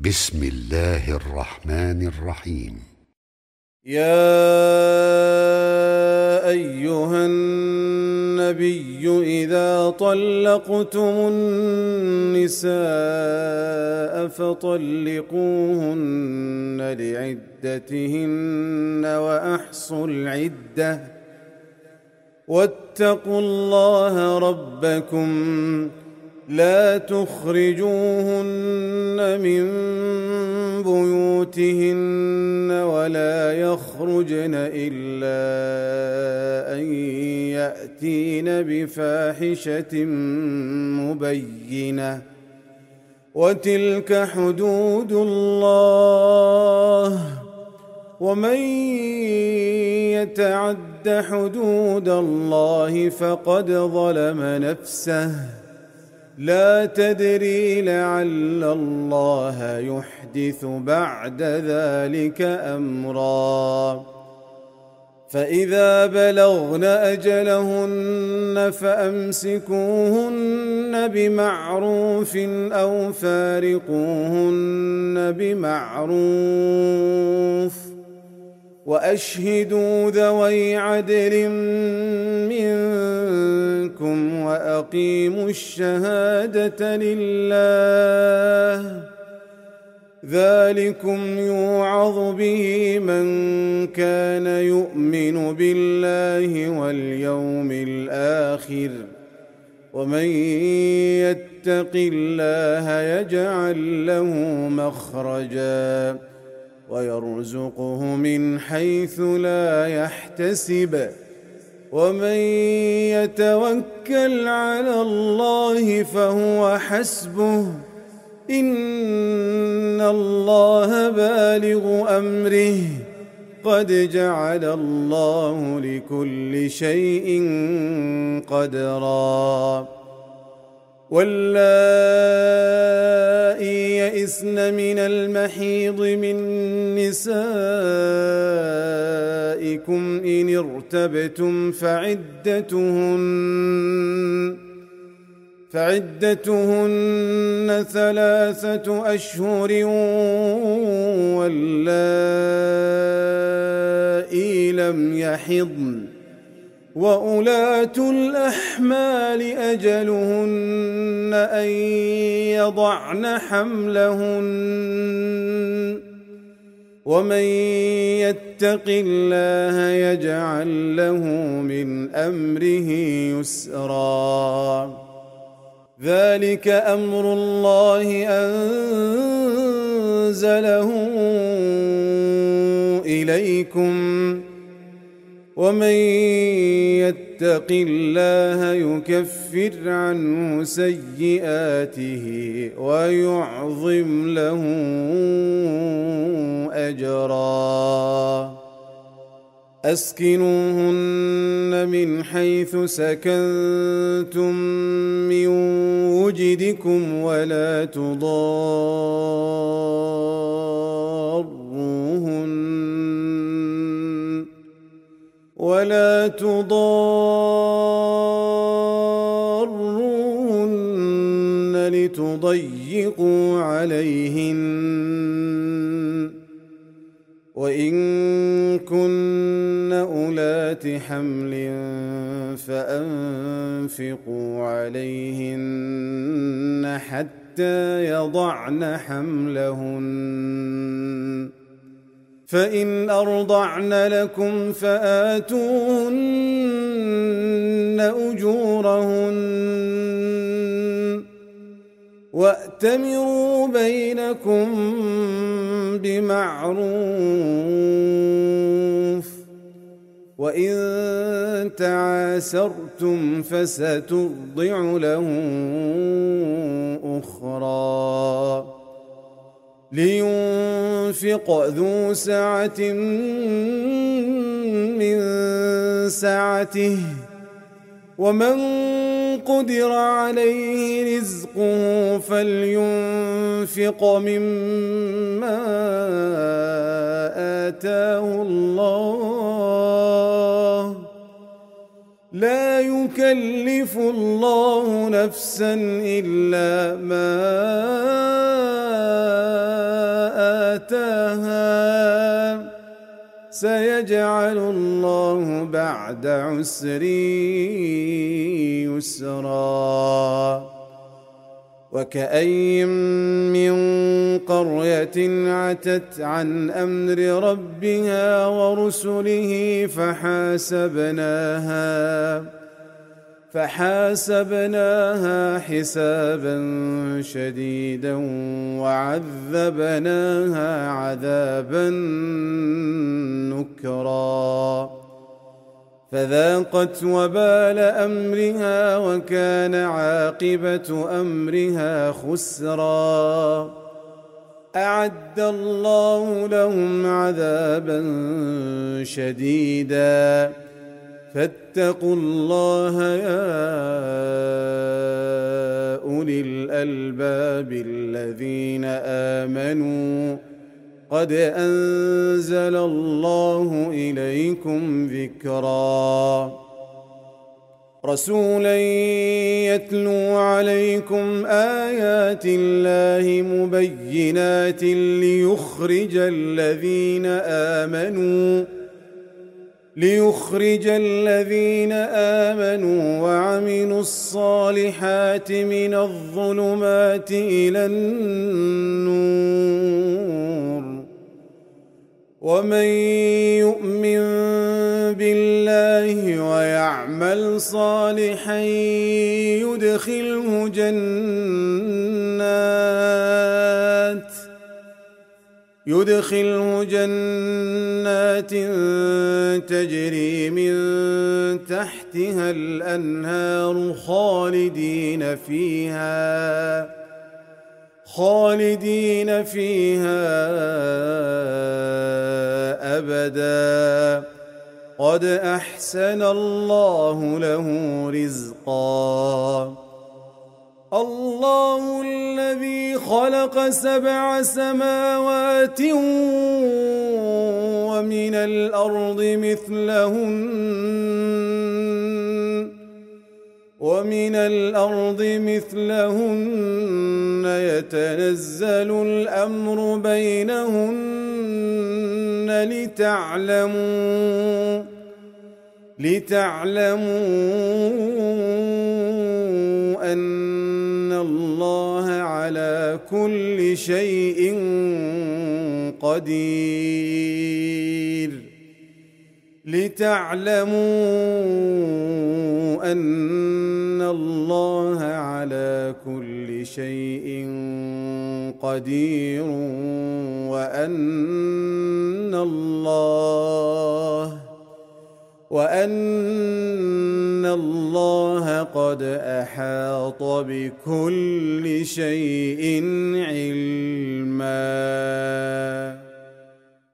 بسم الله الرحمن الرحيم. يا أيها النبي إذا طلقتم النساء فطلقوهن لعدتهن وأحصوا العدة واتقوا الله ربكم لا تخرجوهن من بيوتهن ولا يخرجن إلا أن يأتين بفاحشة مبينة وتلك حدود الله ومن يتعد حدود الله فقد ظلم نفسه لا تدري لعل الله يحدث بعد ذلك أمرا فإذا بلغن أجلهن فأمسكوهن بمعروف أو فارقوهن بمعروف وأشهدوا ذوي عدل منكم وأقيموا الشهادة لله ذلكم يوعظ به من كان يؤمن بالله واليوم الآخر ومن يتق الله يجعل له مخرجا ويرزقه من حيث لا يحتسب ومن يتوكل على الله فهو حسبه إن الله بالغ أمره قد جعل الله لكل شيء قدرا واللائي يئسن من المحيض من نسائكم إن ارتبتم فعدتهن 3 أشهر واللائي لم يحضن وأولاة الأحمال أجلهن أن يضعن حملهن ومن يتق الله يجعل له من أمره يسرا ذلك أمر الله أنزله إليكم ومن يتق الله يكفر عنه سيئاته ويعظم له أجرا أسكنوهن من حيث سكنتم من وجدكم ولا تضاروهن لتضيقوا عليهن وإن كن أولات حمل فأنفقوا عليهن حتى يضعن حملهن فإن أرضعن لكم فآتوهن أجورهن وأتمروا بينكم بمعروف وإن تعاسرتم فسترضع له أخرى لينفق ذو سعة من سعته ومن قدر عليه رزقه فلينفق مما آتاه الله لا يكلف الله نفسا إلا ما أتاها سيجعل الله بعد عسر يسرا وكأين من قرية عتت عن أمر ربها ورسله فحاسبناها حسابا شديدا وعذبناها عذابا نكرا فذاقت وبال أمرها وكان عاقبة أمرها خسرا أعد الله لهم عذابا شديدا فاتقوا الله يا أولي الألباب الذين آمنوا قد أنزل الله إليكم ذكرا رسولا يتلو عليكم آيات الله مبينات ليخرج الذين آمنوا وعملوا الصالحات من الظلمات إلى النور ومن يؤمن بالله ويعمل صالحا يدخله جنات تجري من تحتها الأنهار خالدين فيها أبدا قد أحسن الله له رزقا الله الذي خلق 7 سماوات ومن الأرض مثلهن يتنزل الأمر بينهن لتعلموا أن الله على كل شيء قدير وأن الله قد أحاط بكل شيء علما.